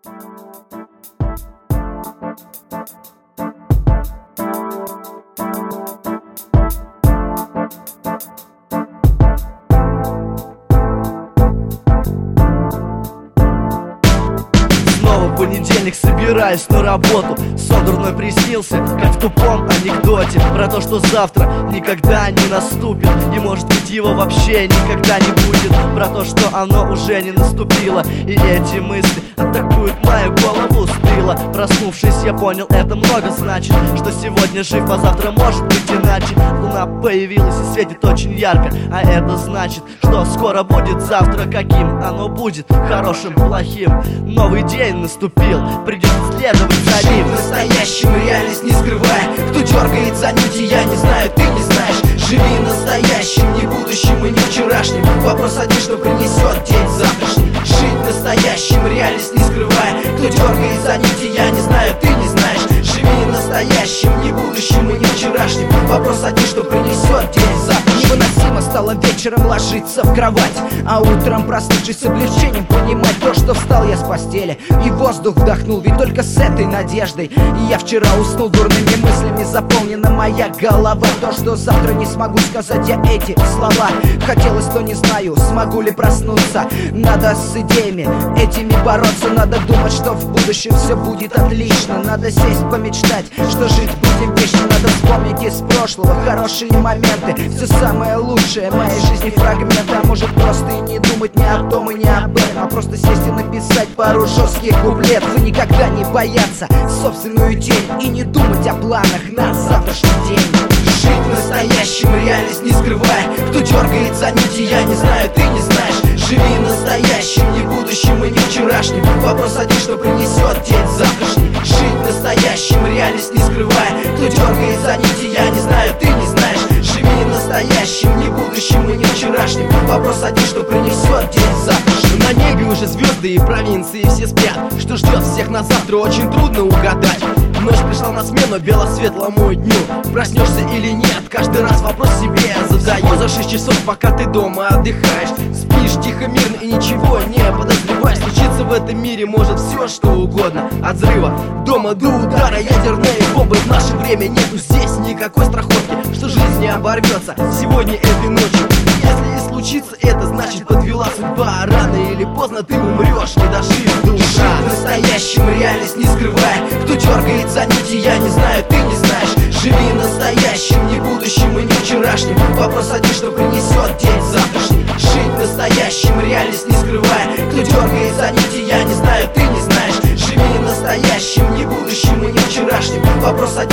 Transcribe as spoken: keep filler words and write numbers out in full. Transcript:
Понедельник, собираюсь на работу. Сон дурной приснился, как в тупом анекдоте, про то, что завтра никогда не наступит, и может быть его вообще никогда не будет, про то, что оно уже не наступило. И эти мысли атакуют мою голову с тыла. Проснувшись, я понял, это много значит, что сегодня жив, а завтра может быть иначе. Луна появилась и светит очень ярко, а это значит, что скоро будет завтра. Каким оно будет? Хорошим, плохим? Новый день наступил, придется следовать за ним. Жить настоящим, реальность не скрывая. Кто дергает за нити, я не знаю, ты не знаешь. Живи настоящим, не будущим и не вчерашним. Вопрос один, что принесет день завтрашний. Жить настоящим, реальность не скрывая. Кто дергает за нити, я не знаю, ты не знаешь. Живи настоящим, не будущим и не вчерашним. Вопрос один, что принесет день завтрашний. Невыносимо стало вечером ложиться в кровать, а утром, проснувшись с облегчением, понимать то, что встал я с постели и воздух вдохнул, ведь только с этой надеждой. И я вчера уснул, дурными мыслями заполнена моя голова. То, что завтра не смогу сказать я эти слова, хотелось, то не знаю, смогу ли проснуться. Надо с идеями этими бороться, надо думать, что в будущем все будет отлично. Надо сесть, помечтать, что жить будем вечно. Надо вспомнить из прошлого хорошие моменты, все самое лучшее в моей жизни фрагменты. А может просто и не думать ни о том и ни об этом, а просто сесть и написать пару жестких куплетов. И никогда не бояться собственную тень и не думать о планах на завтрашний день. Жить настоящим, реальность не скрывая. Кто дергает за нити, я не знаю, ты не знаешь. Живи настоящим, не будущим и не вчерашним. Вопрос один, что принесет день завтрашний. Жить настоящим, реальность не скрывая. Кто дергает за нити, я не знаю, ты не знаешь. Живи настоящим, не будущим и не вчерашним. Вопрос один, что принесет день завтрашний. На небе уже звезды и провинции все спят. Что ждет всех на завтра, очень трудно угадать. Ночь пришла на смену бело-светлому дню. Проснешься или нет, каждый раз вопрос себе задаешь. За шесть часов, пока ты дома отдыхаешь, спишь тихо, мирно и ничего не подозреваешь. Случиться в этом мире может все, что угодно. От взрыва дома до удара ядерной бомбы. В наше время нету здесь никакой страховки, что жизнь не оборвется сегодня этой ночью. Если и случится это, значит подвела судьба. Рано или поздно ты умрешь, не дожив до утра. Жить настоящим, реальность не скрывая. Кто дергает за нити, я не знаю, ты не знаешь. Живи настоящим, не будущим и не вчерашним. Вопрос один, что принесет день завтрашний. Жить настоящим, реальность не скрывая. Кто дергает за нити, я не знаю, ты не знаешь. Живи настоящим, не будущим и не вчерашним. Вопрос один.